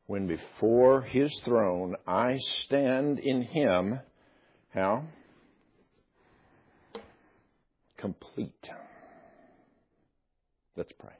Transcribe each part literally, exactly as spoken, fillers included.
when before His throne I stand in Him, how? Complete. Let's pray.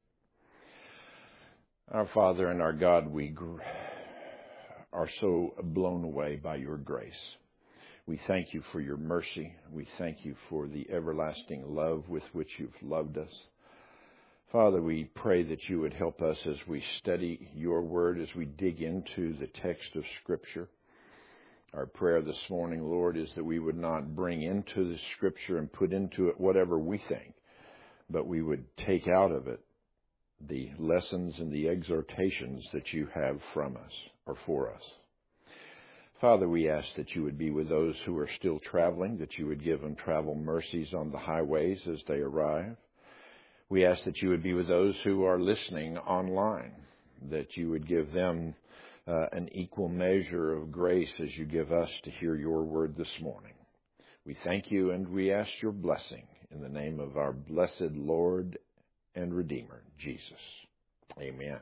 Our Father and our God, we gr- are so blown away by your grace. We thank you for your mercy. We thank you for the everlasting love with which you've loved us. Father, we pray that you would help us as we study your word, as we dig into the text of Scripture. Our prayer this morning, Lord, is that we would not bring into the Scripture and put into it whatever we think, but we would take out of it the lessons and the exhortations that you have from us or for us. Father, we ask that you would be with those who are still traveling, that you would give them travel mercies on the highways as they arrive. We ask that you would be with those who are listening online, that you would give them uh, an equal measure of grace as you give us to hear your word this morning. We thank you and we ask your blessing in the name of our blessed Lord and Redeemer, Jesus. Amen.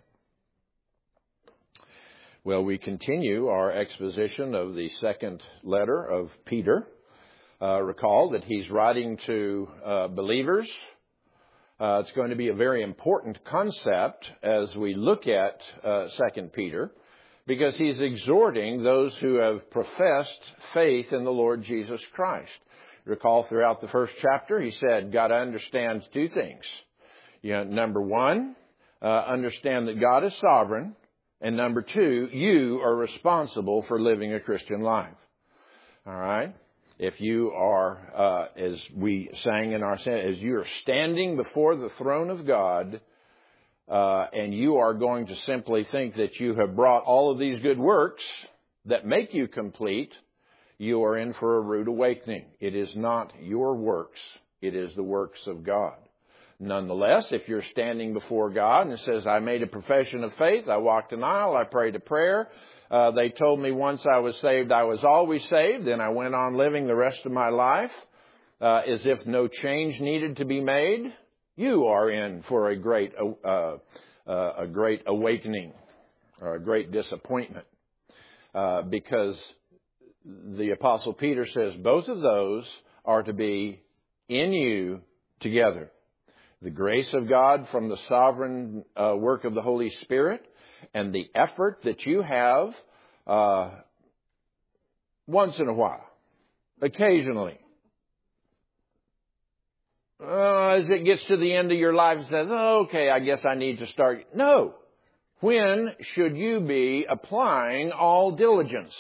Well, we continue our exposition of the second letter of Peter. Uh, recall that he's writing to uh, believers. Uh, it's going to be a very important concept as we look at uh, Second Peter, because he's exhorting those who have professed faith in the Lord Jesus Christ. Recall throughout the first chapter, he said, got to understand two things. You know, number one, uh, understand that God is sovereign. And number two, you are responsible for living a Christian life. All right? If you are, uh, as we sang in our, as you are standing before the throne of God, uh, and you are going to simply think that you have brought all of these good works that make you complete, you are in for a rude awakening. It is not your works. It is the works of God. Nonetheless, if you're standing before God and it says, I made a profession of faith, I walked an aisle, I prayed a prayer, uh, they told me once I was saved, I was always saved, and I went on living the rest of my life uh, as if no change needed to be made, you are in for a great, uh, uh, a great awakening or a great disappointment. Uh, because the Apostle Peter says both of those are to be in you together. The grace of God from the sovereign uh, work of the Holy Spirit and the effort that you have uh, once in a while, occasionally. Uh, as it gets to the end of your life and says, oh, okay, I guess I need to start. No. When should you be applying all diligence?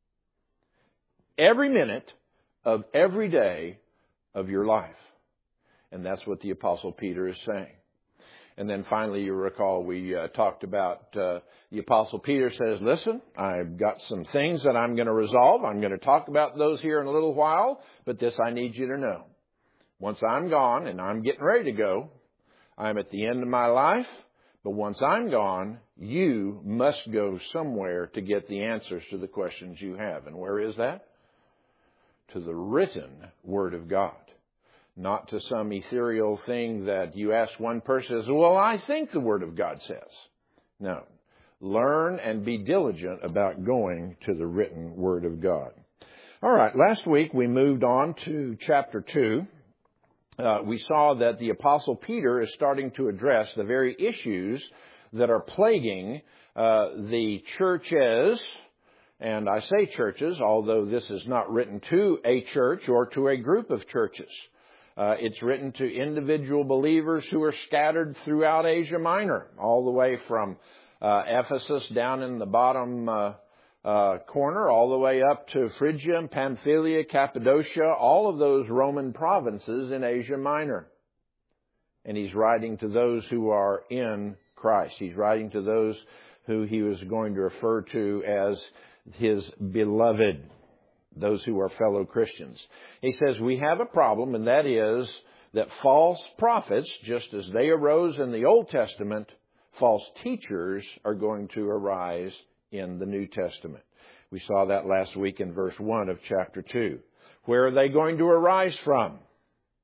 Every minute of every day of your life. And that's what the Apostle Peter is saying. And then finally, you recall we uh, talked about uh, the Apostle Peter says, listen, I've got some things that I'm going to resolve. I'm going to talk about those here in a little while, but this I need you to know. Once I'm gone, and I'm getting ready to go, I'm at the end of my life, but once I'm gone, you must go somewhere to get the answers to the questions you have. And where is that? To the written Word of God. Not to some ethereal thing that you ask one person, says, well, I think the Word of God says. No. Learn and be diligent about going to the written Word of God. All right. Last week we moved on to chapter two. Uh, we saw that the Apostle Peter is starting to address the very issues that are plaguing uh, the churches. And I say churches, although this is not written to a church or to a group of churches. Uh, it's written to individual believers who are scattered throughout Asia Minor, all the way from uh, Ephesus down in the bottom uh, uh, corner, all the way up to Phrygia and Pamphylia, Cappadocia, all of those Roman provinces in Asia Minor. And he's writing to those who are in Christ. He's writing to those who he was going to refer to as his beloved. Those who are fellow Christians. He says we have a problem, and that is that false prophets, just as they arose in the Old Testament, false teachers are going to arise in the New Testament. We saw that last week in verse one of chapter two. Where are they going to arise from?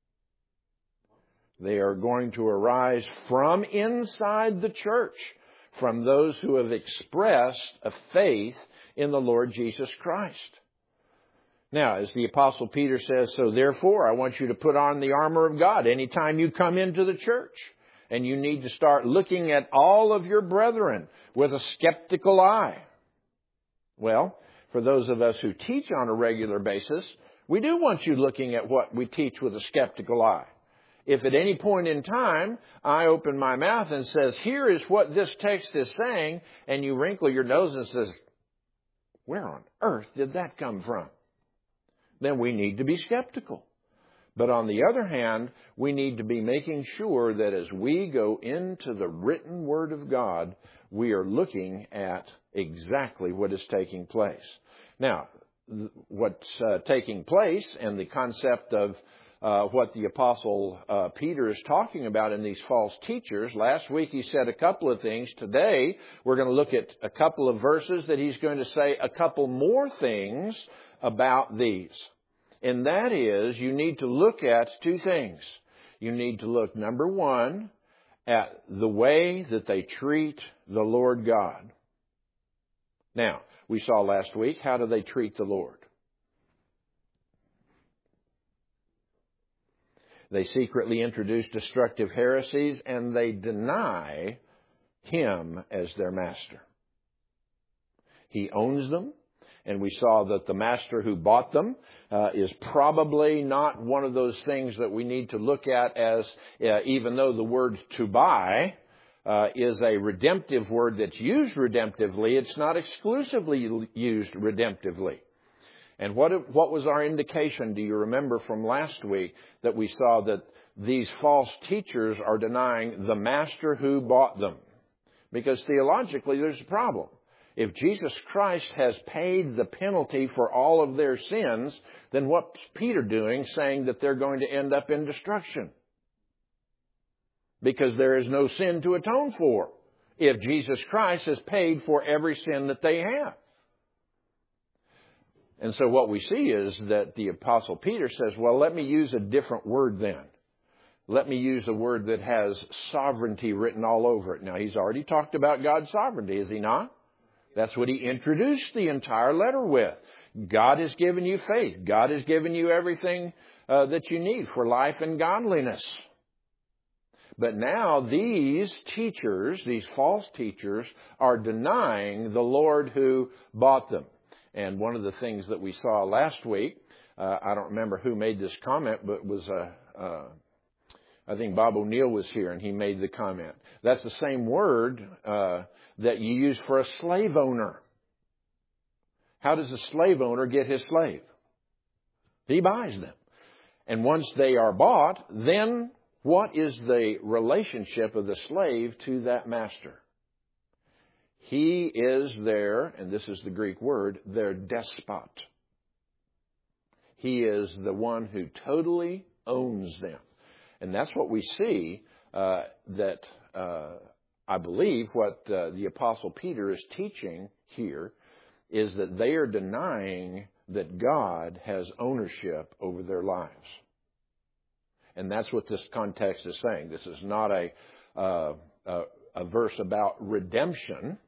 They are going to arise from inside the church, from those who have expressed a faith in the Lord Jesus Christ. Now, as the Apostle Peter says, so therefore, I want you to put on the armor of God anytime you come into the church. And you need to start looking at all of your brethren with a skeptical eye. Well, for those of us who teach on a regular basis, we do want you looking at what we teach with a skeptical eye. If at any point in time I open my mouth and says, here is what this text is saying, and you wrinkle your nose and says, where on earth did that come from? Then we need to be skeptical. But on the other hand, we need to be making sure that as we go into the written Word of God, we are looking at exactly what is taking place. Now, what's uh, taking place and the concept of uh, what the Apostle uh, Peter is talking about in these false teachers. Last week he said a couple of things. Today we're going to look at a couple of verses that he's going to say a couple more things about these. And that is, you need to look at two things. You need to look, number one, at the way that they treat the Lord God. Now, we saw last week, how do they treat the Lord? They secretly introduce destructive heresies, and they deny Him as their master. He owns them. And we saw that the master who bought them uh, is probably not one of those things that we need to look at as, uh, even though the word to buy uh, is a redemptive word that's used redemptively, it's not exclusively used redemptively. And what what was our indication, do you remember from last week, that we saw that these false teachers are denying the master who bought them? Because theologically there's a problem. If Jesus Christ has paid the penalty for all of their sins, then what's Peter doing saying that they're going to end up in destruction? Because there is no sin to atone for if Jesus Christ has paid for every sin that they have. And so what we see is that the Apostle Peter says, well, let me use a different word then. Let me use a word that has sovereignty written all over it. Now, he's already talked about God's sovereignty, is he not? That's what he introduced the entire letter with. God has given you faith. God has given you everything uh, that you need for life and godliness. But now these teachers, these false teachers, are denying the Lord who bought them. And one of the things that we saw last week, uh, I don't remember who made this comment, but it was a... Uh, I think Bob O'Neill was here and he made the comment. That's the same word uh, that you use for a slave owner. How does a slave owner get his slave? He buys them. And once they are bought, then what is the relationship of the slave to that master? He is their, and this is the Greek word, their despot. He is the one who totally owns them. And that's what we see uh, that uh, I believe what uh, the Apostle Peter is teaching here is that they are denying that God has ownership over their lives. And that's what this context is saying. This is not a, uh, a, a verse about redemption,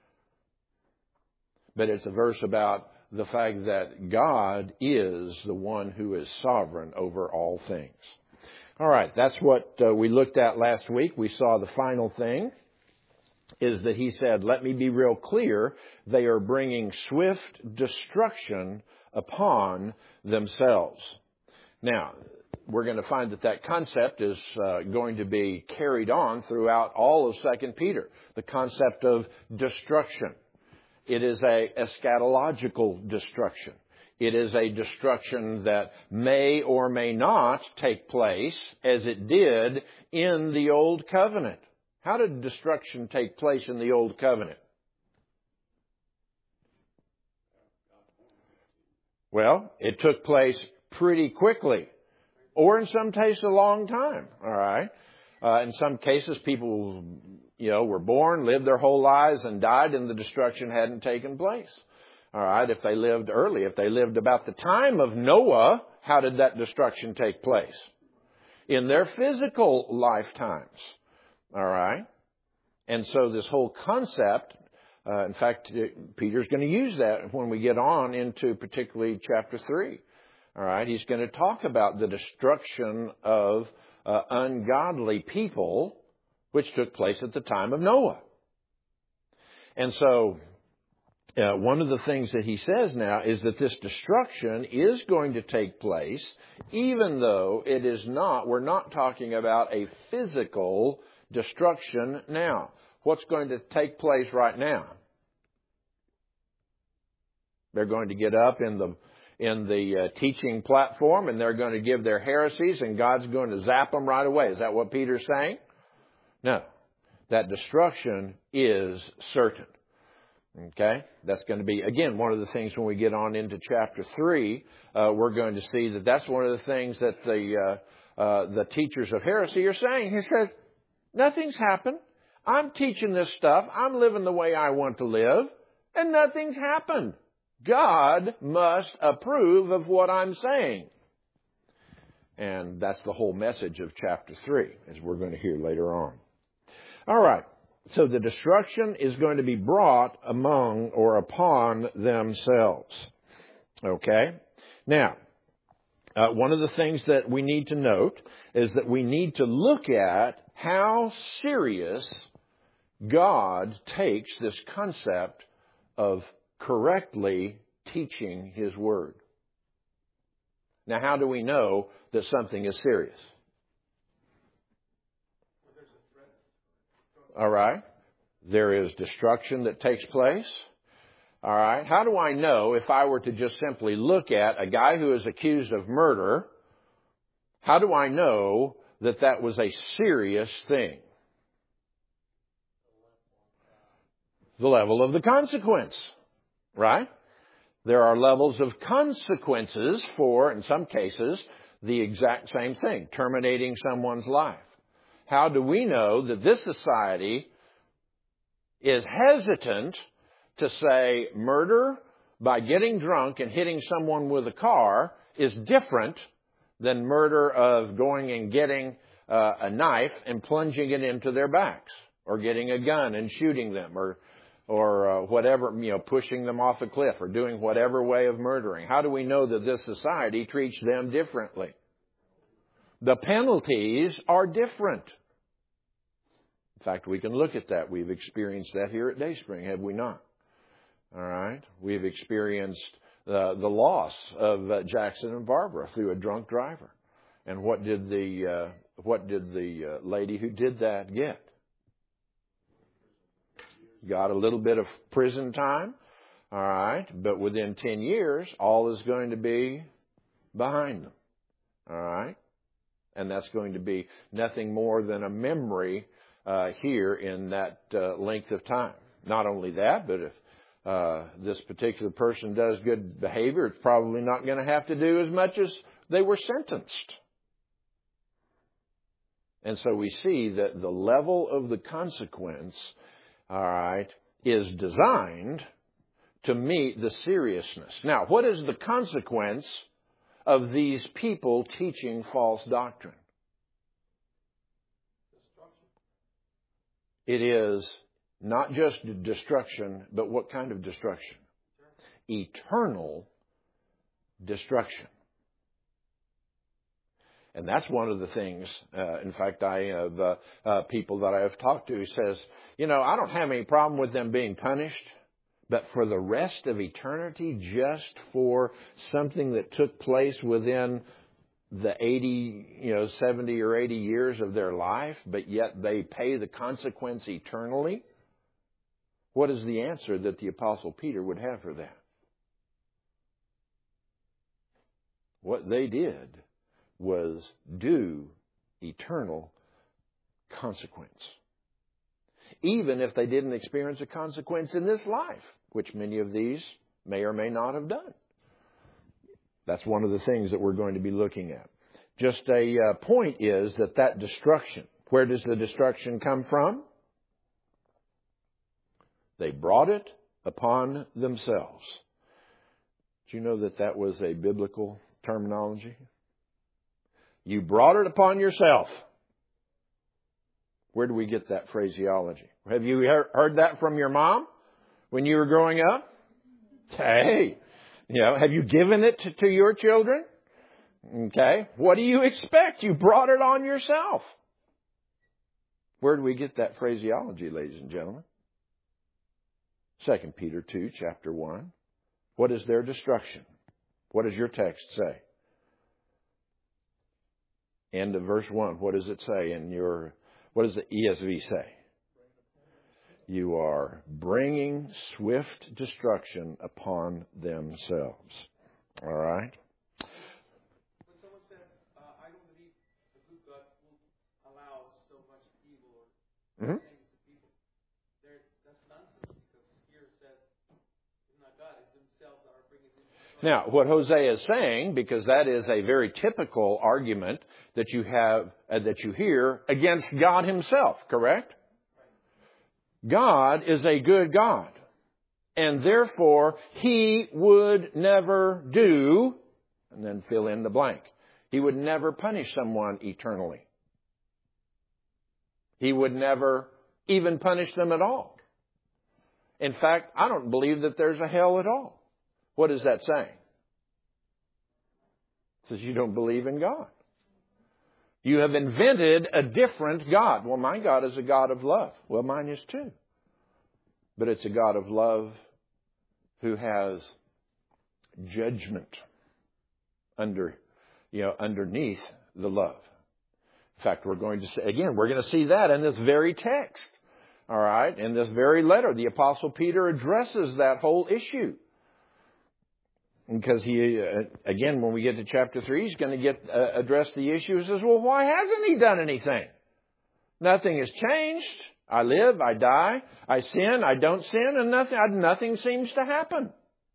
but it's a verse about the fact that God is the one who is sovereign over all things. All right, that's what uh, we looked at last week. We saw the final thing is that he said, let me be real clear, they are bringing swift destruction upon themselves. Now, we're going to find that that concept is uh, going to be carried on throughout all of Second Peter, the concept of destruction. It is a eschatological destruction. It is a destruction that may or may not take place as it did in the Old Covenant. How did destruction take place in the Old Covenant? Well, it took place pretty quickly, or in some cases a long time, all right? Uh, in some cases, people, you know, were born, lived their whole lives, and died, and the destruction hadn't taken place. All right, if they lived early, if they lived about the time of Noah, how did that destruction take place? In their physical lifetimes. All right? And so this whole concept, uh, in fact, Peter's going to use that when we get on into particularly chapter three. All right, he's going to talk about the destruction of uh, ungodly people, which took place at the time of Noah. And so uh, one of the things that he says now is that this destruction is going to take place, even though it is not, we're not talking about a physical destruction now. What's going to take place right now? They're going to get up in the in the uh, teaching platform and they're going to give their heresies and God's going to zap them right away. Is that what Peter's saying? No. That destruction is certain. Okay? That's going to be, again, one of the things when we get on into chapter three, uh, we're going to see that that's one of the things that the uh, uh, the teachers of heresy are saying. He says, nothing's happened. I'm teaching this stuff. I'm living the way I want to live, and nothing's happened. God must approve of what I'm saying. And that's the whole message of chapter three, as we're going to hear later on. All right. So the destruction is going to be brought among or upon themselves. Okay? Now, uh, one of the things that we need to note is that we need to look at how serious God takes this concept of correctly teaching His Word. Now, how do we know that something is serious? All right. There is destruction that takes place. All right. How do I know if I were to just simply look at a guy who is accused of murder, how do I know that that was a serious thing? The level of the consequence. Right? There are levels of consequences for, in some cases, the exact same thing, terminating someone's life. How do we know that this society is hesitant to say murder by getting drunk and hitting someone with a car is different than murder of going and getting uh, a knife and plunging it into their backs, or getting a gun and shooting them, or or uh, whatever, you know, pushing them off a cliff, or doing whatever way of murdering? How do we know that this society treats them differently? The penalties are different. In fact, we can look at that. We've experienced that here at Dayspring, have we not? All right. We've experienced uh, the loss of uh, Jackson and Barbara through a drunk driver. And what did the uh, what did the uh, lady who did that get? Got a little bit of prison time. All right. But within ten years, all is going to be behind them. All right. And that's going to be nothing more than a memory uh, here in that uh, length of time. Not only that, but if uh, this particular person does good behavior, it's probably not going to have to do as much as they were sentenced. And so we see that the level of the consequence, all right, is designed to meet the seriousness. Now, what is the consequence of these people teaching false doctrine? It is not just destruction, but what kind of destruction? Eternal destruction. And that's one of the things, uh, in fact, I have uh, uh, people that I have talked to who says, you know, I don't have any problem with them being punished, but for the rest of eternity, just for something that took place within the eighty, you know, seventy or eighty years of their life, but yet they pay the consequence eternally? What is the answer that the Apostle Peter would have for that? What they did was due eternal consequence. Even if they didn't experience a consequence in this life, which many of these may or may not have done. That's one of the things that we're going to be looking at. Just a uh, point is that that destruction, where does the destruction come from? They brought it upon themselves. Do you know that that was a biblical terminology? You brought it upon yourself. Where do we get that phraseology? Have you heard that from your mom when you were growing up? Hey, you know, have you given it to, to your children? Okay. What do you expect? You brought it on yourself. Where do we get that phraseology, ladies and gentlemen? Second Peter two, chapter one. What is their destruction? What does your text say? End of verse one. What does it say in your, what does the E S V say? You are bringing swift destruction upon themselves. All right? When someone says, uh, I don't believe a good God will allow so much evil or Mm-hmm. things to people, They're, that's nonsense, because here it says it's not God, it's themselves that are bringing this destruction. Now, what Hosea is saying, because that is a very typical argument that you have, uh, that you hear against God Himself, correct? God is a good God, and therefore He would never do, and then fill in the blank. He would never punish someone eternally. He would never even punish them at all. In fact, I don't believe that there's a hell at all. What is that saying? It says you don't believe in God. You have invented a different God. Well, my God is a God of love. Well, mine is too. But it's a God of love who has judgment under, you know, underneath the love. In fact, we're going to see, again, we're going to see that in this very text. All right. In this very letter, the Apostle Peter addresses that whole issue. Because he, uh, again, when we get to chapter three, he's going to get uh, address the issue. He says, well, why hasn't he done anything? Nothing has changed. I live, I die, I sin, I don't sin, and nothing, nothing seems to happen.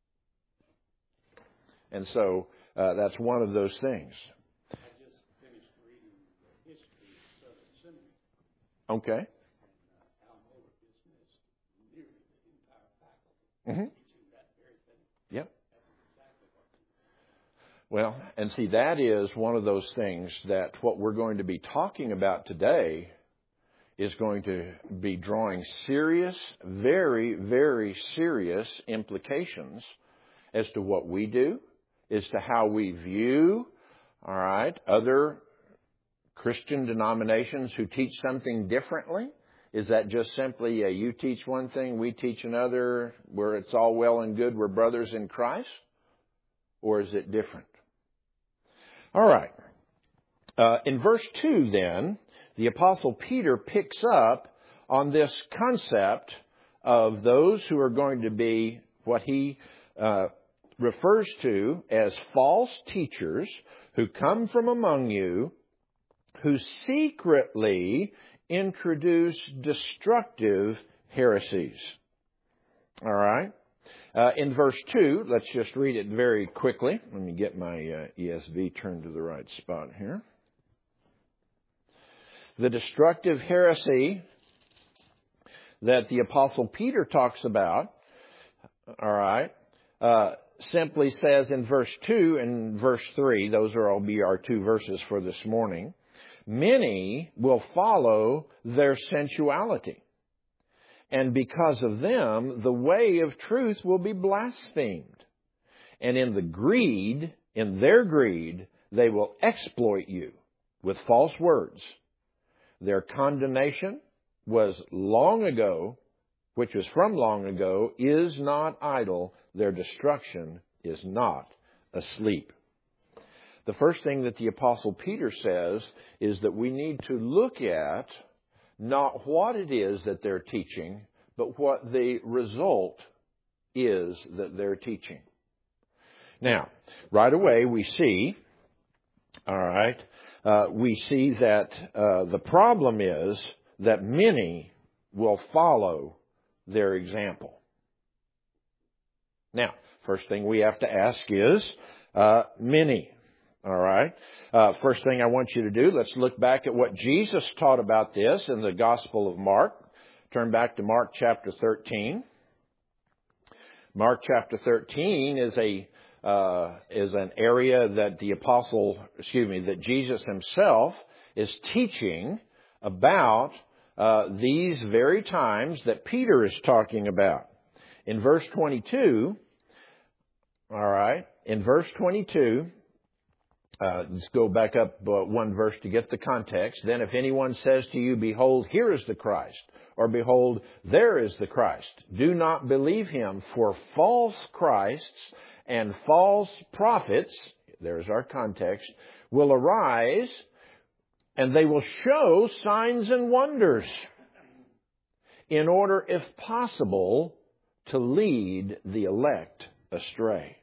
And so uh, that's one of those things. I just finished reading the history of Southern Seminary. Okay. And uh, Al Mohler dismissed nearly the entire faculty Mm-hmm. teaching that very thing. Yep. That's exactly what he did. Well, and see, that is one of those things that what we're going to be talking about today is going to be drawing serious, very, very serious implications as to what we do, as to how we view, all right, other Christian denominations who teach something differently. Is that just simply a, you teach one thing, we teach another, where it's all well and good, we're brothers in Christ? Or is it different? All right. Uh, in verse two then, the Apostle Peter picks up on this concept of those who are going to be what he uh, refers to as false teachers who come from among you, who secretly introduce destructive heresies. All right. Uh, in verse two, let's just read it very quickly. Let me get my uh, E S V turned to the right spot here. The destructive heresy that the Apostle Peter talks about, all right, uh, simply says in verse two and verse three, those are all be our two verses for this morning, many will follow their sensuality. And because of them, the way of truth will be blasphemed. And in the greed, in their greed, they will exploit you with false words. Their condemnation was long ago, which was from long ago, is not idle. Their destruction is not asleep. The first thing that the Apostle Peter says is that we need to look at not what it is that they're teaching, but what the result is that they're teaching. Now, right away we see, all right, uh, we see that uh, the problem is that many will follow their example. Now, first thing we have to ask is, uh, many. All right. Uh, first thing I want you to do, let's look back at what Jesus taught about this in the Gospel of Mark. Turn back to Mark chapter thirteen. Mark chapter thirteen is a uh, is an area that the apostle, excuse me, that Jesus himself is teaching about uh, these very times that Peter is talking about. In verse twenty-two, all right, in verse twenty-two, uh, let's go back up uh, one verse to get the context. Then if anyone says to you, behold, here is the Christ, or behold, there is the Christ, do not believe him, for false Christs and false prophets, there's our context, will arise, and they will show signs and wonders, in order, if possible, to lead the elect astray.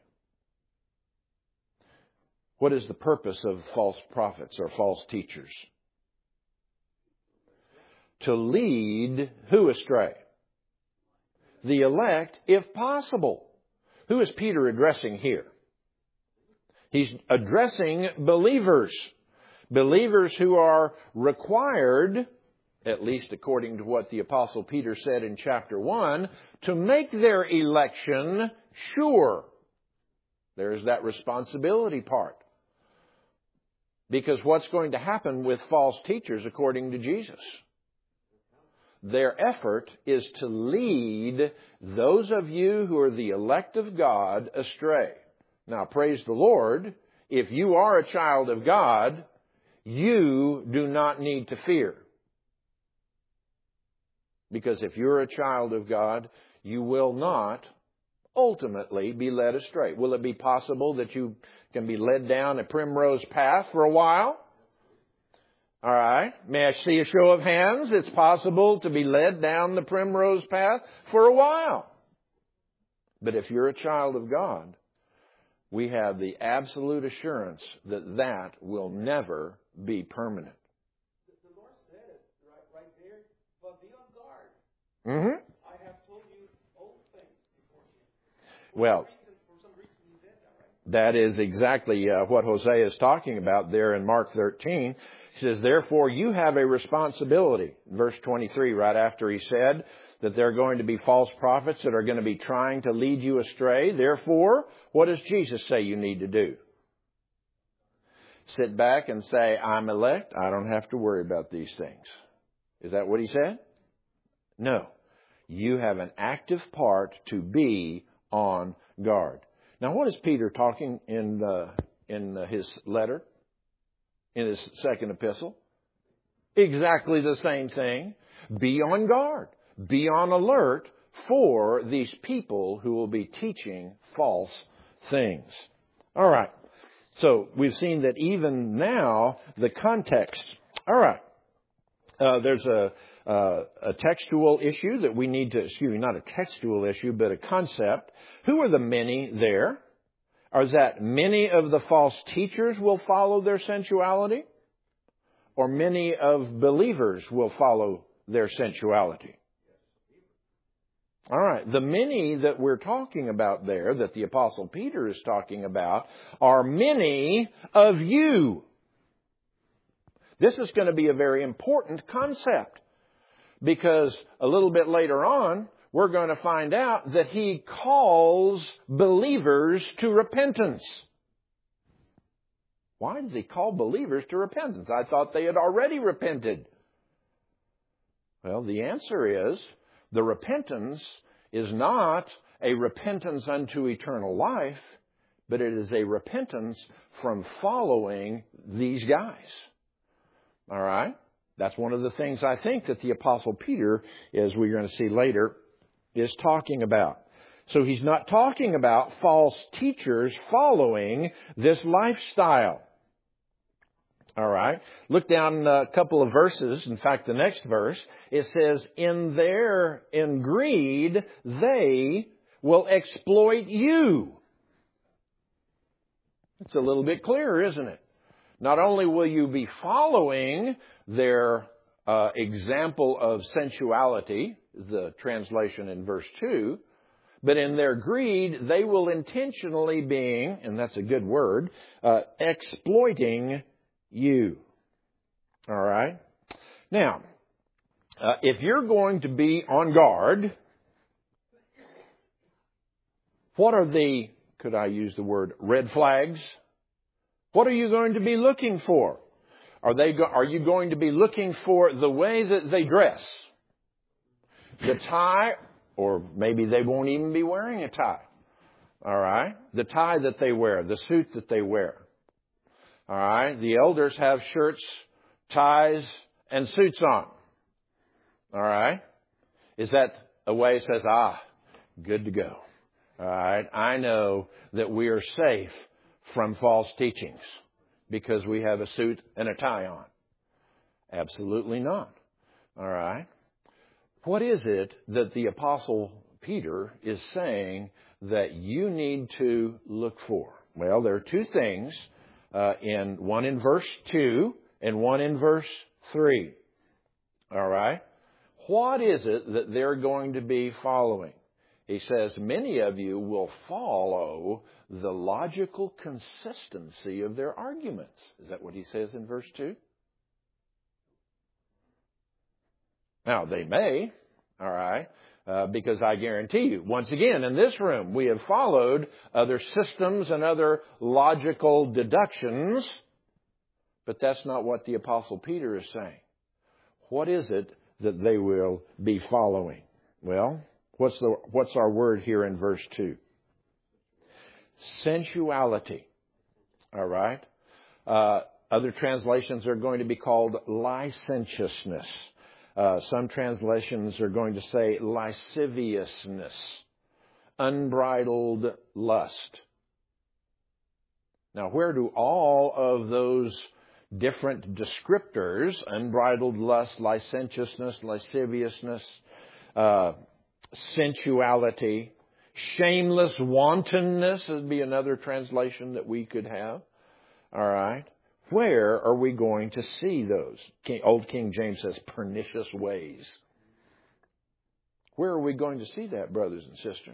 What is the purpose of false prophets or false teachers? To lead who astray? The elect, if possible. Who is Peter addressing here? He's addressing believers. Believers who are required, at least according to what the Apostle Peter said in chapter one, to make their election sure. There's that responsibility part. Because what's going to happen with false teachers, according to Jesus? Their effort is to lead those of you who are the elect of God astray. Now, praise the Lord, if you are a child of God, you do not need to fear. Because if you're a child of God, you will not ultimately be led astray. Will it be possible that you can be led down a primrose path for a while? All right. May I see a show of hands? It's possible to be led down the primrose path for a while. But if you're a child of God, we have the absolute assurance that that will never be permanent. The Lord said it right, right there, but be on guard. Mm-hmm. I have told you all things beforehand. Well, For some reason he said that, right? that is exactly uh, what Hosea is talking about there in Mark thirteen. He says, therefore you have a responsibility. Verse twenty-three, right after he said that there are going to be false prophets that are going to be trying to lead you astray. Therefore, what does Jesus say you need to do? Sit back and say, I'm elect. I don't have to worry about these things. Is that what he said? No. You have an active part to be on guard. Now, what is Peter talking in uh, in uh, his letter, in his second epistle? Exactly the same thing. Be on guard. Be on alert for these people who will be teaching false things. All right. So we've seen that even now the context. All right. Uh, there's a, uh, a textual issue that we need to, excuse me, not a textual issue, but a concept. Who are the many there? Or is that many of the false teachers will follow their sensuality? Or many of believers will follow their sensuality? All right. The many that we're talking about there, that the Apostle Peter is talking about, are many of you. This is going to be a very important concept, because a little bit later on, we're going to find out that he calls believers to repentance. Why does he call believers to repentance? I thought they had already repented. Well, the answer is, the repentance is not a repentance unto eternal life, but it is a repentance from following these guys. All right? That's one of the things I think that the Apostle Peter, as we're going to see later, is talking about. So he's not talking about false teachers following this lifestyle. All right. Look down a couple of verses. In fact, the next verse, it says, in their, in greed, they will exploit you. It's a little bit clearer, isn't it? Not only will you be following their uh, example of sensuality, the translation in verse two, but in their greed, they will intentionally being, and that's a good word, uh, exploiting you. All right? Now, uh, if you're going to be on guard, what are the, could I use the word, red flags? What are you going to be looking for? Are they? Go- are you going to be looking for the way that they dress? The tie, or maybe they won't even be wearing a tie. All right? The tie that they wear, the suit that they wear. All right? The elders have shirts, ties, and suits on. All right? Is that a way it says, ah, good to go? All right? I know that we are safe from false teachings because we have a suit and a tie on. Absolutely not. All right? What is it that the Apostle Peter is saying that you need to look for? Well, there are two things, uh, in one in verse two and one in verse three. All right? What is it that they're going to be following? He says, many of you will follow the logical consistency of their arguments. Is that what he says in verse two? Now, they may, all right, uh, because I guarantee you, once again, in this room, we have followed other systems and other logical deductions, but that's not what the Apostle Peter is saying. What is it that they will be following? Well, what's the what's our word here in verse two? Sensuality. All right. Uh, other translations are going to be called licentiousness. Uh, some translations are going to say lasciviousness, unbridled lust. Now, where do all of those different descriptors, unbridled lust, licentiousness, lasciviousness, uh, sensuality, shameless wantonness would be another translation that we could have. All right. Where are we going to see those? King, Old King James says pernicious ways. Where are we going to see that, brothers and sisters?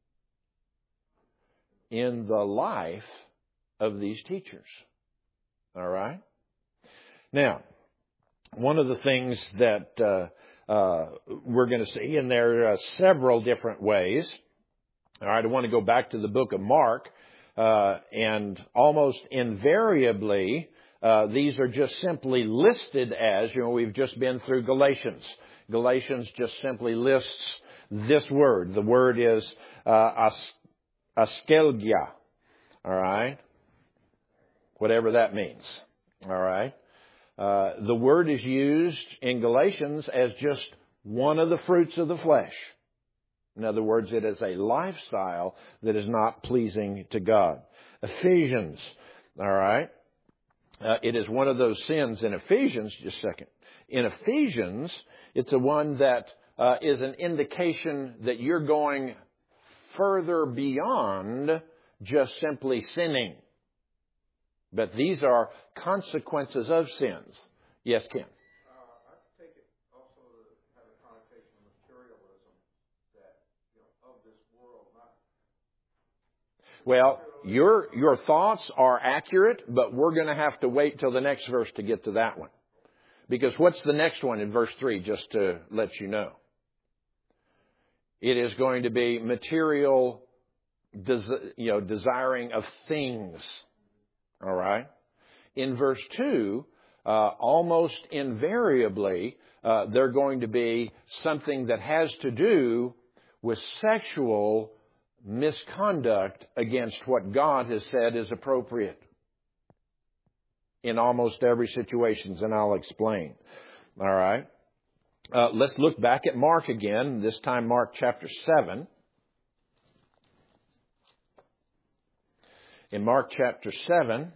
In the life of these teachers. All right? Now, one of the things that uh, uh, we're going to see, and there are several different ways. All right, I want to go back to the book of Mark, uh, and almost invariably, uh, these are just simply listed as, you know, we've just been through Galatians. Galatians just simply lists this word. The word is uh, as, askelgia. All right? Whatever that means. All right? Uh, the word is used in Galatians as just one of the fruits of the flesh. In other words, it is a lifestyle that is not pleasing to God. Ephesians, all right? Uh, it is one of those sins in Ephesians, just a second. In Ephesians, it's a one that uh, is an indication that you're going further beyond just simply sinning. But these are consequences of sins. Yes, Ken? Uh, I take it also to have a connotation of materialism, that, you know, of this world, not... Well, your your thoughts are accurate, but we're going to have to wait till the next verse to get to that one. Because what's the next one in verse three, just to let you know? It is going to be material, desi- you know, desiring of things. All right? In verse two, uh, almost invariably, uh, they're going to be something that has to do with sexual misconduct against what God has said is appropriate in almost every situation, and I'll explain. All right? Uh, let's look back at Mark again, this time Mark chapter seven. In Mark chapter seven,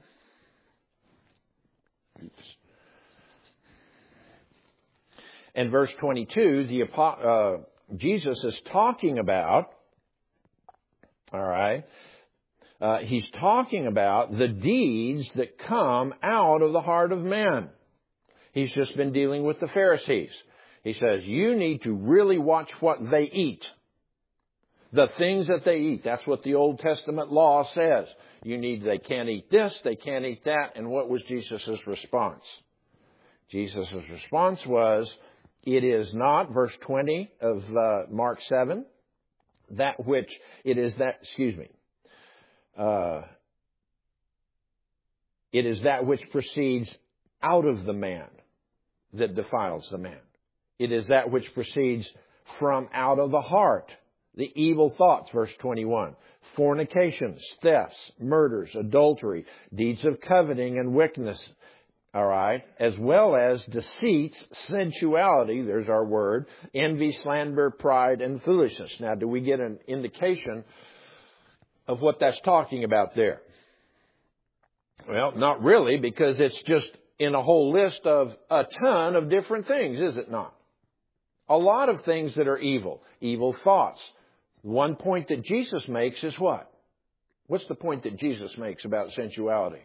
and verse twenty-two, the uh, Jesus is talking about, all right, uh, he's talking about the deeds that come out of the heart of men. He's just been dealing with the Pharisees. He says, you need to really watch what they eat. The things that they eat. That's what the Old Testament law says. You need, they can't eat this, they can't eat that. And what was Jesus' response? Jesus' response was, it is not, verse twenty of uh, Mark seven, that which, it is that, excuse me, uh, it is that which proceeds out of the man that defiles the man. It is that which proceeds from out of the heart. The evil thoughts, verse twenty-one. Fornications, thefts, murders, adultery, deeds of coveting and wickedness. All right. As well as deceits, sensuality, there's our word, envy, slander, pride, and foolishness. Now, do we get an indication of what that's talking about there? Well, not really, because it's just in a whole list of a ton of different things, is it not? A lot of things that are evil. Evil thoughts. One point that Jesus makes is what? What's the point that Jesus makes about sensuality?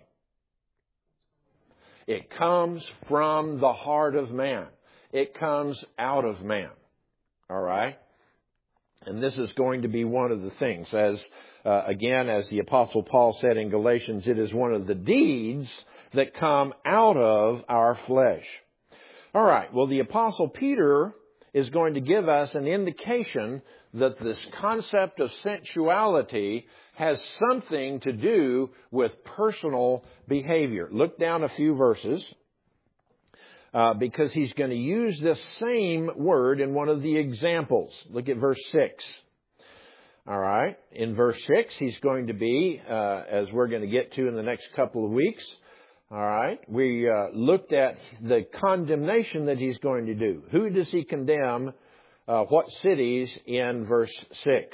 It comes from the heart of man. It comes out of man. All right? And this is going to be one of the things. As uh, again, as the Apostle Paul said in Galatians, it is one of the deeds that come out of our flesh. All right. Well, the Apostle Peter is going to give us an indication that this concept of sensuality has something to do with personal behavior. Look down a few verses, uh, because he's going to use this same word in one of the examples. Look at verse six. All right. In verse six, he's going to be, uh, as we're going to get to in the next couple of weeks, all right, we uh, looked at the condemnation that he's going to do. Who does he condemn? Uh, what cities in verse six?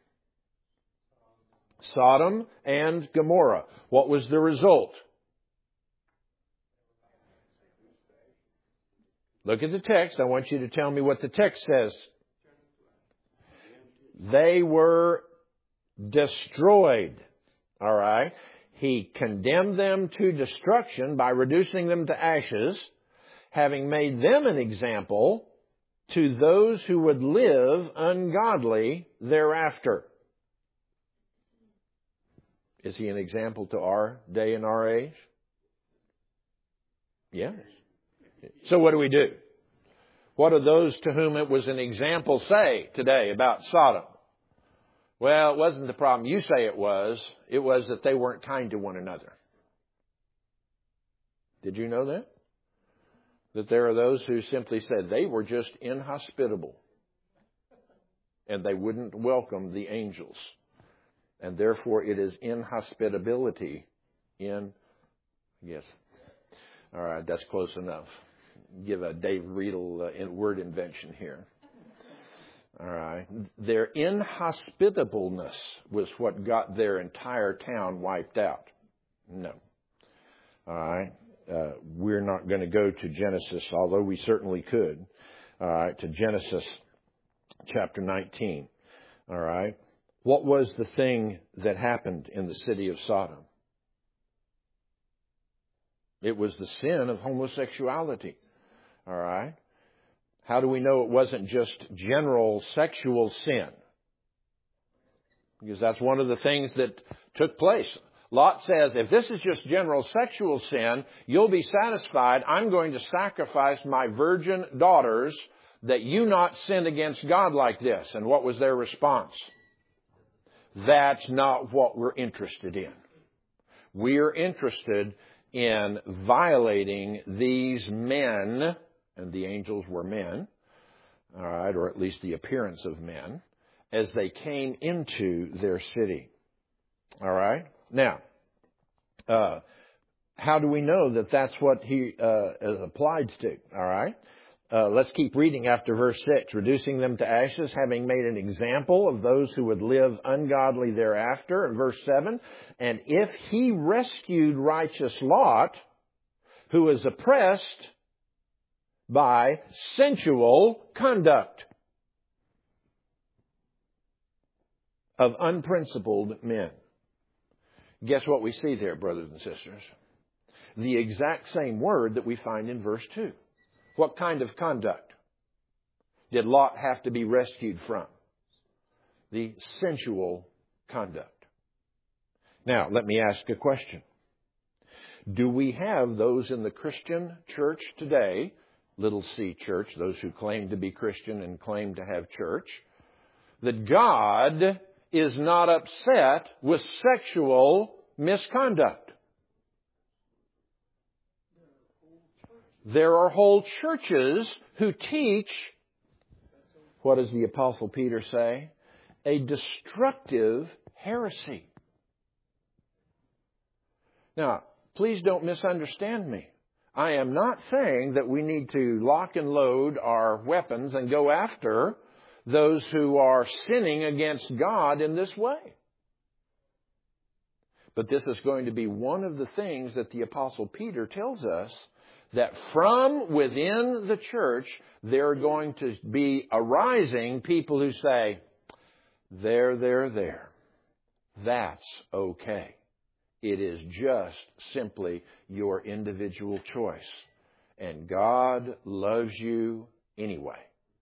Sodom and Gomorrah. What was the result? Look at the text. I want you to tell me what the text says. They were destroyed. All right. He condemned them to destruction by reducing them to ashes, having made them an example to those who would live ungodly thereafter. Is he an example to our day and our age? Yes. So what do we do? What do those to whom it was an example say today about Sodom? Well, it wasn't the problem you say it was. It was that they weren't kind to one another. Did you know that? That there are those who simply said they were just inhospitable. And they wouldn't welcome the angels. And therefore it is inhospitability in, yes. All right, that's close enough. Give a Dave Riedel uh, word invention here. All right. Their inhospitableness was what got their entire town wiped out. No. All right. Uh, we're not going to go to Genesis, although we certainly could. All right. To Genesis chapter nineteen. All right. What was the thing that happened in the city of Sodom? It was the sin of homosexuality. All right. How do we know it wasn't just general sexual sin? Because that's one of the things that took place. Lot says, if this is just general sexual sin, you'll be satisfied. I'm going to sacrifice my virgin daughters that you not sin against God like this. And what was their response? That's not what we're interested in. We're interested in violating these men. And the angels were men, all right, or at least the appearance of men, as they came into their city. All right? Now, uh, how do we know that that's what he uh, is applied to? All right? Uh, let's keep reading after verse six. Reducing them to ashes, having made an example of those who would live ungodly thereafter. And verse seven, and if he rescued righteous Lot, who was oppressed by sensual conduct of unprincipled men. Guess what we see there, brothers and sisters? The exact same word that we find in verse two. What kind of conduct did Lot have to be rescued from? The sensual conduct. Now, let me ask a question. Do we have those in the Christian church today, Little C church, those who claim to be Christian and claim to have church, that God is not upset with sexual misconduct? There are whole churches who teach, what does the Apostle Peter say? A destructive heresy. Now, please don't misunderstand me. I am not saying that we need to lock and load our weapons and go after those who are sinning against God in this way. But this is going to be one of the things that the Apostle Peter tells us, that from within the church, there are going to be arising people who say, there, there, there. That's okay. It is just simply your individual choice. And God loves you anyway.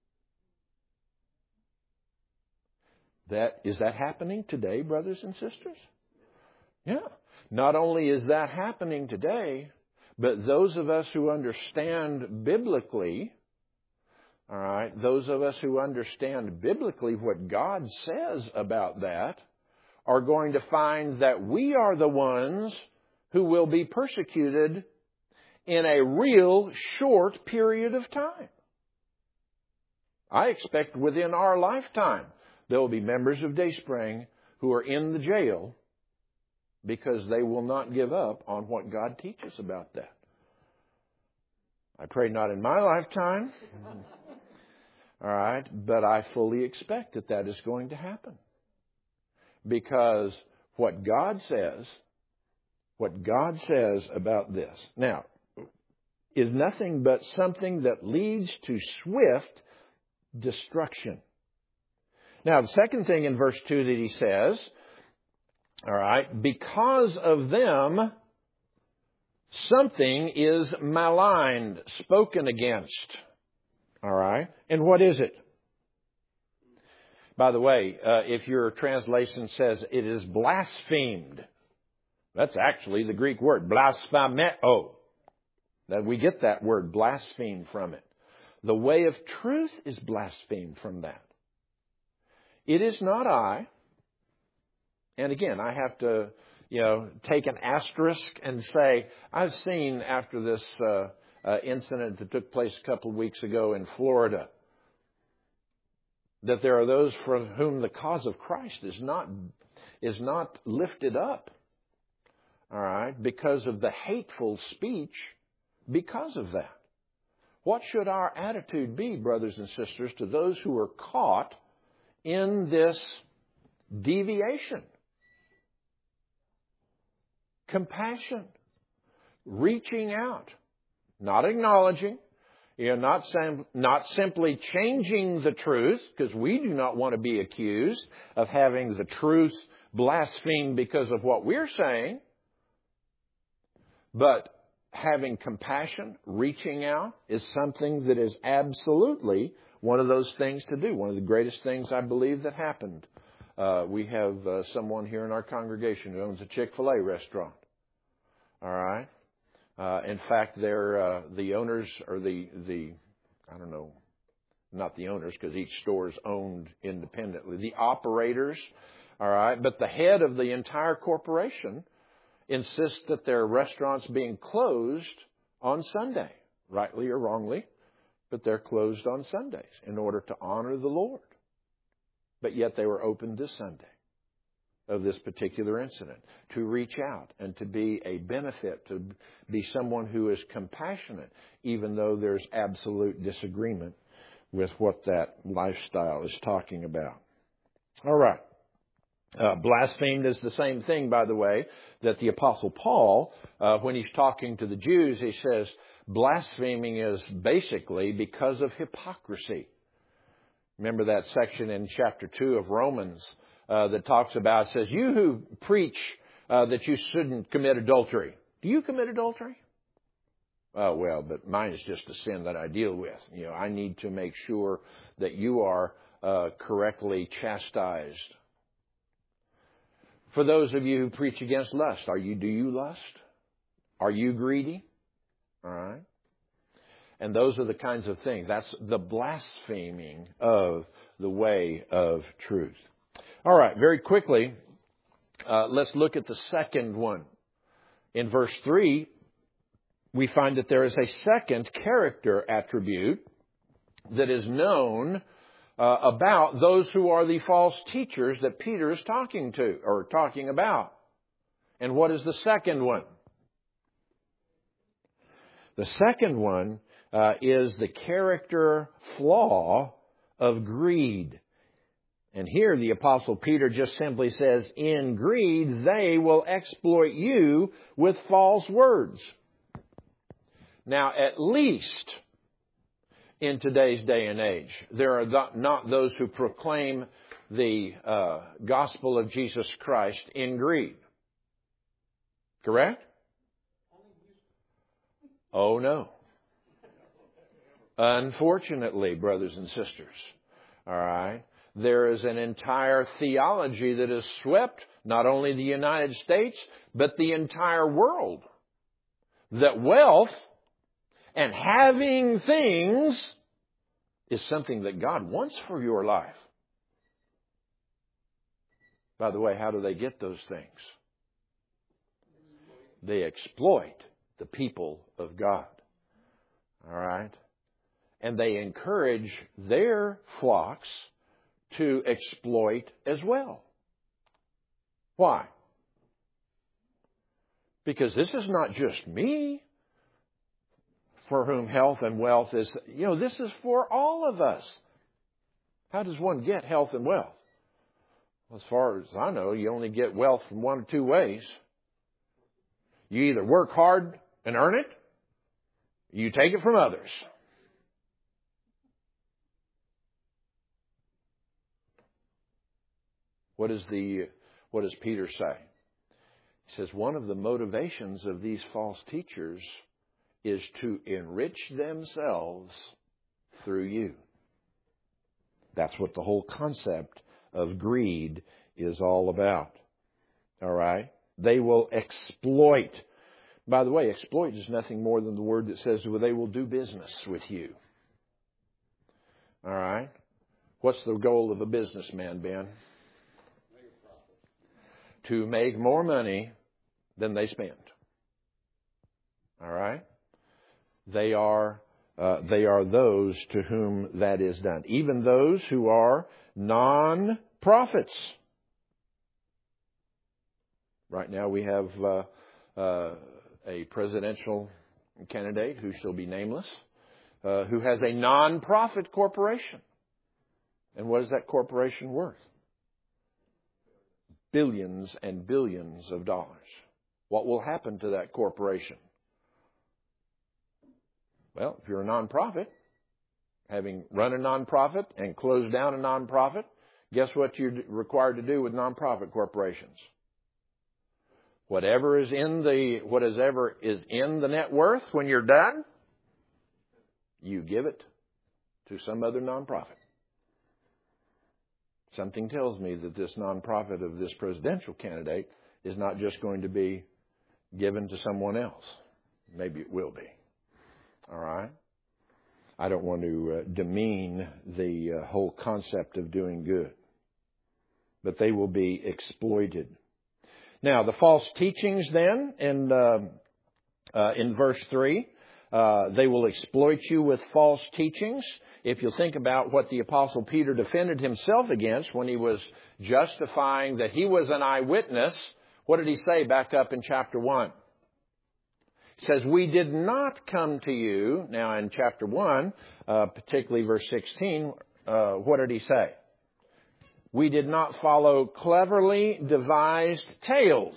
That, is that happening today, brothers and sisters? Yeah. Not only is that happening today, but those of us who understand biblically, all right, those of us who understand biblically what God says about that, are going to find that we are the ones who will be persecuted in a real short period of time. I expect within our lifetime there will be members of Dayspring who are in the jail because they will not give up on what God teaches about that. I pray not in my lifetime. All right, but I fully expect that that is going to happen. Because what God says, what God says about this, now, is nothing but something that leads to swift destruction. Now, the second thing in verse two that he says, all right, because of them, something is maligned, spoken against. All right, and what is it? By the way, uh, if your translation says it is blasphemed, that's actually the Greek word, blasphemeo. That we get that word blaspheme from it. The way of truth is blasphemed from that. It is not I. And again, I have to, you know, take an asterisk and say, I've seen after this uh, uh, incident that took place a couple of weeks ago in Florida, that there are those for whom the cause of Christ is not is not lifted up, all right, because of the hateful speech, because of that. What should our attitude be, brothers and sisters, to those who are caught in this deviation? Compassion, reaching out, not acknowledging, You know, not, sim- not simply changing the truth, because we do not want to be accused of having the truth blasphemed because of what we're saying, but having compassion, reaching out, is something that is absolutely one of those things to do. One of the greatest things I believe that happened. Uh, we have uh, someone here in our congregation who owns a Chick-fil-A restaurant. All right. Uh, in fact, they're, uh, the owners, or the, the, I don't know, not the owners, because each store is owned independently. The operators, all right, but the head of the entire corporation insists that their restaurant's being closed on Sunday, rightly or wrongly, but they're closed on Sundays in order to honor the Lord. But yet they were open this Sunday of this particular incident, to reach out and to be a benefit, to be someone who is compassionate, even though there's absolute disagreement with what that lifestyle is talking about. All right. Uh, blasphemed is the same thing, by the way, that the Apostle Paul, uh, when he's talking to the Jews, he says blaspheming is basically because of hypocrisy. Remember that section in chapter two of Romans uh, that talks about, says, you who preach uh, that you shouldn't commit adultery. Do you commit adultery? Oh, well, but mine is just a sin that I deal with. You know, I need to make sure that you are uh, correctly chastised. For those of you who preach against lust, are you, do you lust? Are you greedy? All right. And those are the kinds of things. That's the blaspheming of the way of truth. All right, very quickly, uh, let's look at the second one. In verse three, we find that there is a second character attribute that is known uh, about those who are the false teachers that Peter is talking to or talking about. And what is the second one? The second one uh, is the character flaw of greed. And here the Apostle Peter just simply says, in greed they will exploit you with false words. Now, at least in today's day and age, there are not those who proclaim the uh, gospel of Jesus Christ in greed. Correct? Oh, no. Unfortunately, brothers and sisters, all right, there is an entire theology that has swept not only the United States, but the entire world, that wealth and having things is something that God wants for your life. By the way, how do they get those things? They exploit the people of God. All right? And they encourage their flocks to exploit as well. Why? Because this is not just me for whom health and wealth is, you know, this is for all of us. How does one get health and wealth? Well, as far as I know, you only get wealth from one or two ways. You either work hard and earn it, you take it from others. What is the, what does Peter say? He says one of the motivations of these false teachers is to enrich themselves through you. That's what the whole concept of greed is all about. All right? They will exploit. By the way, exploit is nothing more than the word that says well, they will do business with you. All right? What's the goal of a businessman, Ben? To make more money than they spend. All right? They are uh, they are those to whom that is done. Even those who are non-prophets. Right now we have uh, uh, a presidential candidate who shall be nameless, uh, who has a non-profit corporation. And what is that corporation worth? Billions and billions of dollars. What will happen to that corporation? Well, if you're a nonprofit, having run a nonprofit and closed down a nonprofit, guess what you're required to do with nonprofit corporations? Whatever is in the whatever is in the net worth when you're done, you give it to some other nonprofit. Something tells me that this nonprofit of this presidential candidate is not just going to be given to someone else. Maybe it will be. All right? I don't want to uh, demean the uh, whole concept of doing good. But they will be exploited. Now, the false teachings then, in, uh, uh, in verse three, uh, they will exploit you with false teachings. If you think about what the Apostle Peter defended himself against when he was justifying that he was an eyewitness, what did he say back up in chapter one? He says, we did not come to you, now in chapter one, uh, particularly verse sixteen, uh, what did he say? We did not follow cleverly devised tales.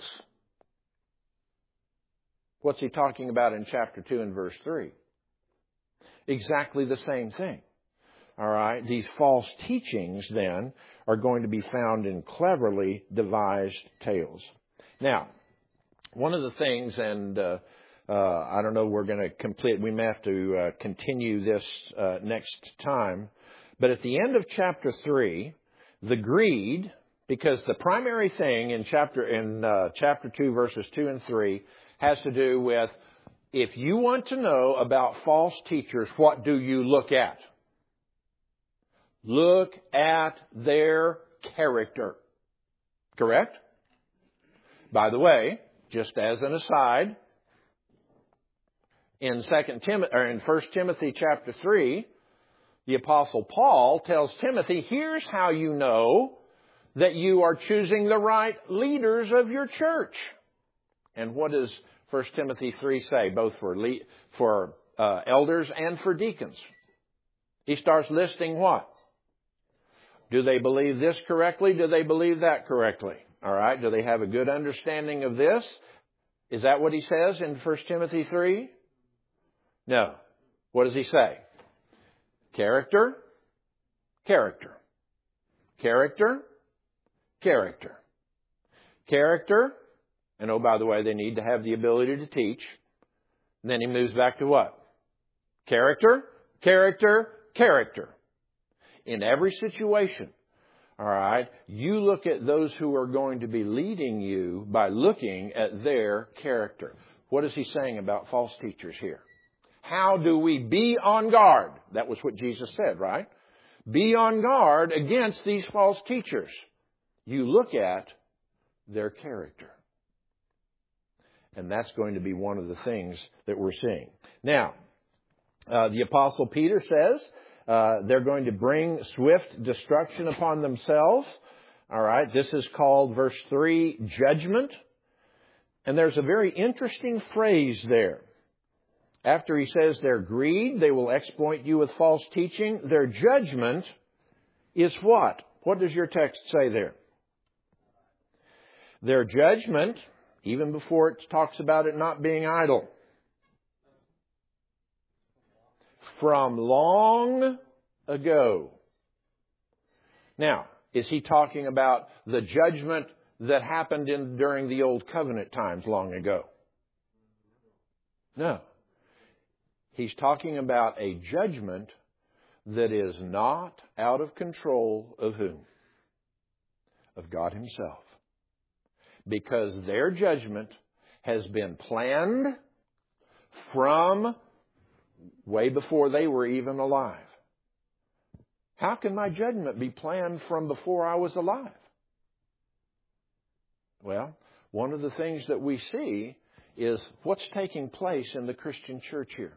What's he talking about in chapter two and verse three? Exactly the same thing. All right. These false teachings then are going to be found in cleverly devised tales. Now, one of the things, and uh, uh, I don't know, we're going to complete, we may have to uh, continue this uh, next time. But at the end of chapter three, the greed, because the primary thing in chapter in uh, chapter two, verses two and three, has to do with if you want to know about false teachers, what do you look at? Look at their character. Correct? By the way, just as an aside, In Second Timothy or in First Timothy chapter three, the Apostle Paul tells Timothy, here's how you know that you are choosing the right leaders of your church. And what does First Timothy three say, both for le- for uh, elders and for deacons? He starts listing what? Do they believe this correctly? Do they believe that correctly? All right. Do they have a good understanding of this? Is that what he says in First Timothy three? No. What does he say? Character, character, character, character, character. And oh, by the way, they need to have the ability to teach. And then he moves back to what? Character, character, character. In every situation, all right, you look at those who are going to be leading you by looking at their character. What is he saying about false teachers here? How do we be on guard? That was what Jesus said, right? Be on guard against these false teachers. You look at their character. And that's going to be one of the things that we're seeing. Now, uh, the Apostle Peter says uh, they're going to bring swift destruction upon themselves. All right, this is called, verse three, judgment. And there's a very interesting phrase there. After he says their greed, they will exploit you with false teaching. Their judgment is what? What does your text say there? Their judgment, even before it talks about it not being idle. From long ago. Now, is he talking about the judgment that happened in during the Old Covenant times long ago? No. He's talking about a judgment that is not out of control of whom? Of God Himself. Because their judgment has been planned from way before they were even alive. How can my judgment be planned from before I was alive? Well, one of the things that we see is what's taking place in the Christian church here.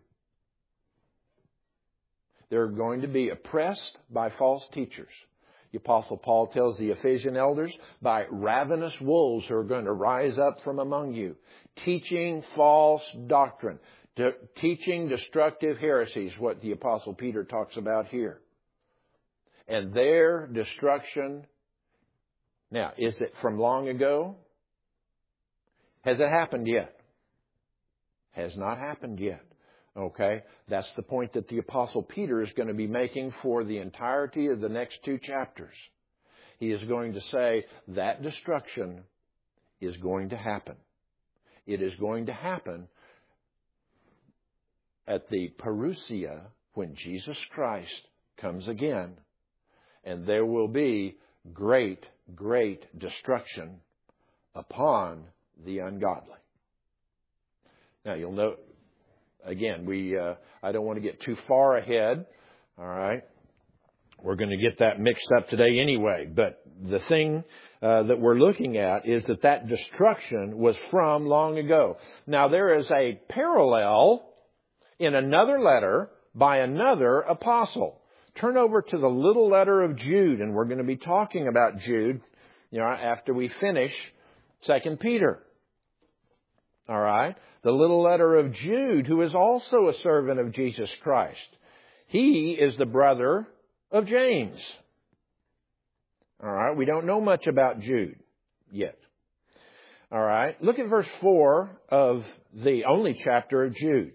They're going to be oppressed by false teachers. The Apostle Paul tells the Ephesian elders, by ravenous wolves who are going to rise up from among you, teaching false doctrine, de- teaching destructive heresies, what the Apostle Peter talks about here. And their destruction, now, is it from long ago? Has it happened yet? Has not happened yet. Okay, that's the point that the Apostle Peter is going to be making for the entirety of the next two chapters. He is going to say that destruction is going to happen. It is going to happen at the parousia when Jesus Christ comes again. And there will be great, great destruction upon the ungodly. Now you'll note, Again, we uh, I don't want to get too far ahead. All right. We're going to get that mixed up today anyway. But the thing uh, that we're looking at is that that destruction was from long ago. Now, there is a parallel in another letter by another apostle. Turn over to the little letter of Jude, and we're going to be talking about Jude, you know, after we finish Second Peter. All right. The little letter of Jude, who is also a servant of Jesus Christ. He is the brother of James. All right. We don't know much about Jude yet. All right. Look at verse four of the only chapter of Jude.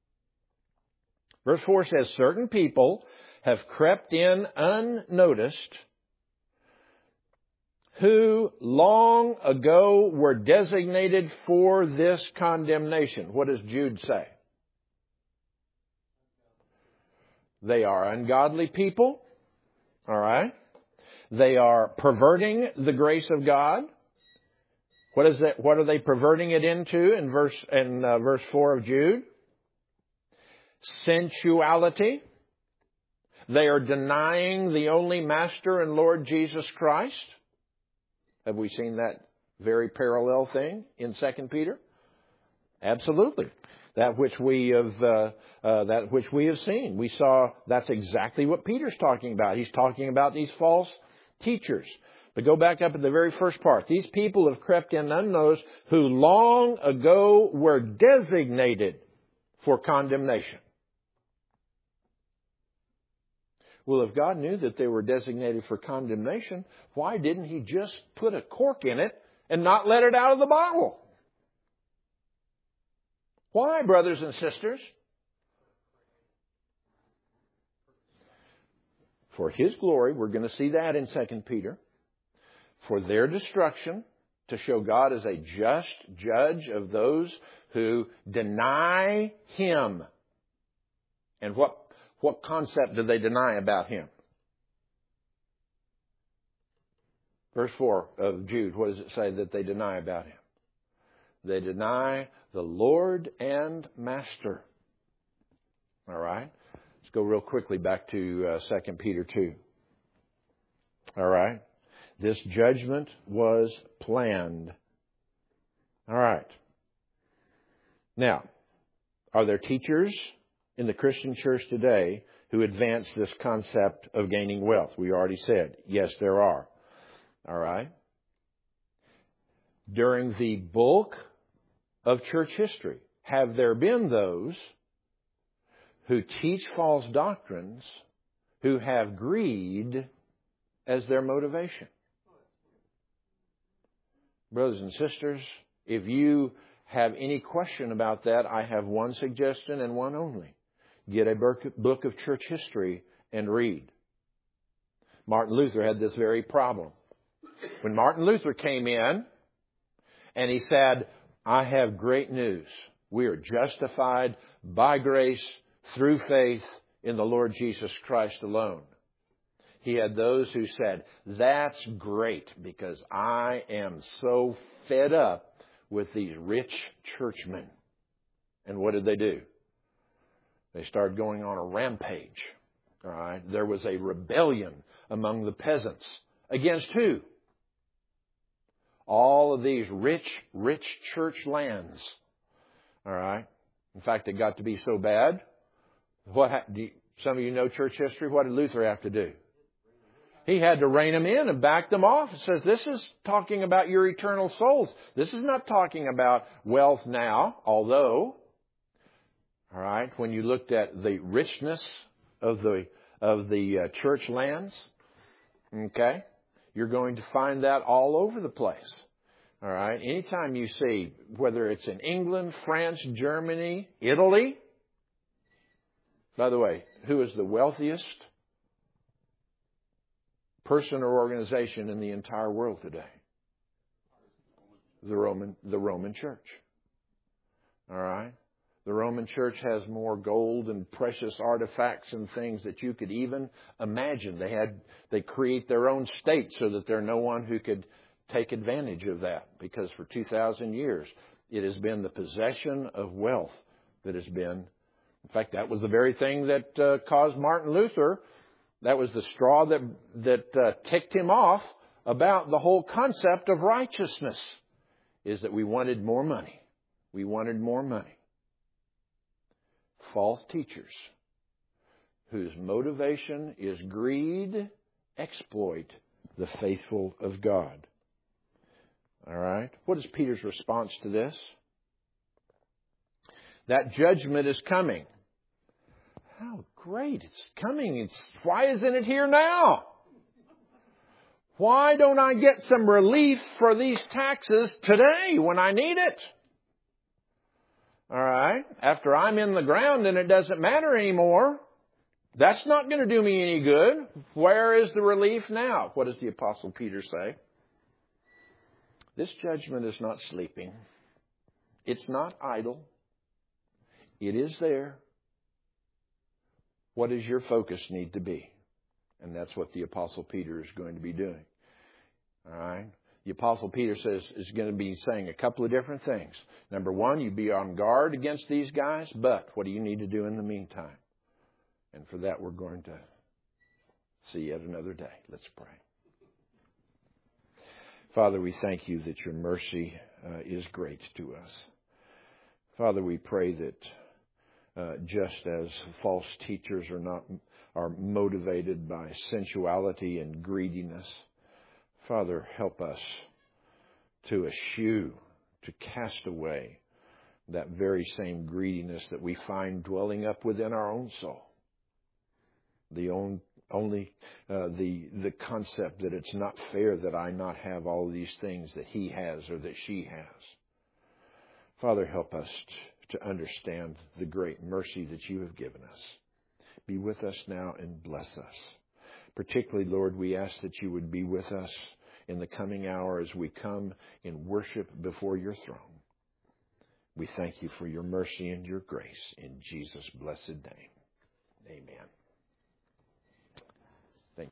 Verse four says, certain people have crept in unnoticed, who long ago were designated for this condemnation. What does Jude say? They are ungodly people. All right. They are perverting the grace of God. What is that? What are they perverting it into in verse in uh, verse four of Jude? Sensuality. They are denying the only Master and Lord Jesus Christ. Have we seen that very parallel thing in Second Peter? Absolutely. That which we have, uh, uh, that which we have seen. We saw that's exactly what Peter's talking about. He's talking about these false teachers. But go back up at the very first part. These people have crept in unnoticed who long ago were designated for condemnation. Well, if God knew that they were designated for condemnation, why didn't He just put a cork in it and not let it out of the bottle? Why, brothers and sisters? For His glory, we're going to see that in Second Peter. For their destruction, to show God as a just judge of those who deny Him. And what, what concept do they deny about Him? Verse four of Jude, what does it say that they deny about Him? They deny the Lord and Master. All right? Let's go real quickly back to uh, Second Peter two. All right? This judgment was planned. All right. Now, are there teachers in the Christian church today who advance this concept of gaining wealth? We already said, yes, there are. All right. During the bulk of church history, have there been those who teach false doctrines who have greed as their motivation? Brothers and sisters, if you have any question about that, I have one suggestion and one only. Get a book of church history and read. Martin Luther had this very problem. When Martin Luther came in and he said, I have great news. We are justified by grace through faith in the Lord Jesus Christ alone. He had those who said, that's great because I am so fed up with these rich churchmen. And what did they do? They started going on a rampage. All right. There was a rebellion among the peasants. Against who? All of these rich, rich church lands. All right. In fact, it got to be so bad. What ha- do you, some of you know church history. What did Luther have to do? He had to rein them in and back them off. It says this is talking about your eternal souls. This is not talking about wealth now, although, all right, when you looked at the richness of the of the uh, church lands, okay, you're going to find that all over the place. All right, anytime you see, whether it's in England, France, Germany, Italy. By the way, who is the wealthiest person or organization in the entire world today? The Roman, the Roman Church. All right? The Roman Church has more gold and precious artifacts and things that you could even imagine. They had, they create their own state so that there's no one who could take advantage of that. Because for two thousand years, it has been the possession of wealth that has been. In fact, that was the very thing that uh, caused Martin Luther. That was the straw that that uh, ticked him off about the whole concept of righteousness, is that we wanted more money. We wanted more money. False teachers whose motivation is greed exploit the faithful of God. All right? What is Peter's response to this? That judgment is coming. How great. It's coming. It's, why isn't it here now? Why don't I get some relief for these taxes today when I need it? All right. After I'm in the ground and it doesn't matter anymore, that's not going to do me any good. Where is the relief now? What does the Apostle Peter say? This judgment is not sleeping. It's not idle. It is there. What does your focus need to be? And that's what the Apostle Peter is going to be doing. All right. The Apostle Peter says is going to be saying a couple of different things. Number one, you be on guard against these guys, but what do you need to do in the meantime? And for that, we're going to see yet another day. Let's pray. Father, we thank you that your mercy uh, is great to us. Father, we pray that uh, just as false teachers are not are motivated by sensuality and greediness, Father, help us to eschew, to cast away that very same greediness that we find dwelling up within our own soul. The own, only uh, the the concept that it's not fair that I not have all of these things that he has or that she has. Father, help us t- to understand the great mercy that you have given us. Be with us now and bless us. Particularly, Lord, we ask that you would be with us in the coming hour as we come in worship before your throne. We thank you for your mercy and your grace in Jesus' blessed name. Amen.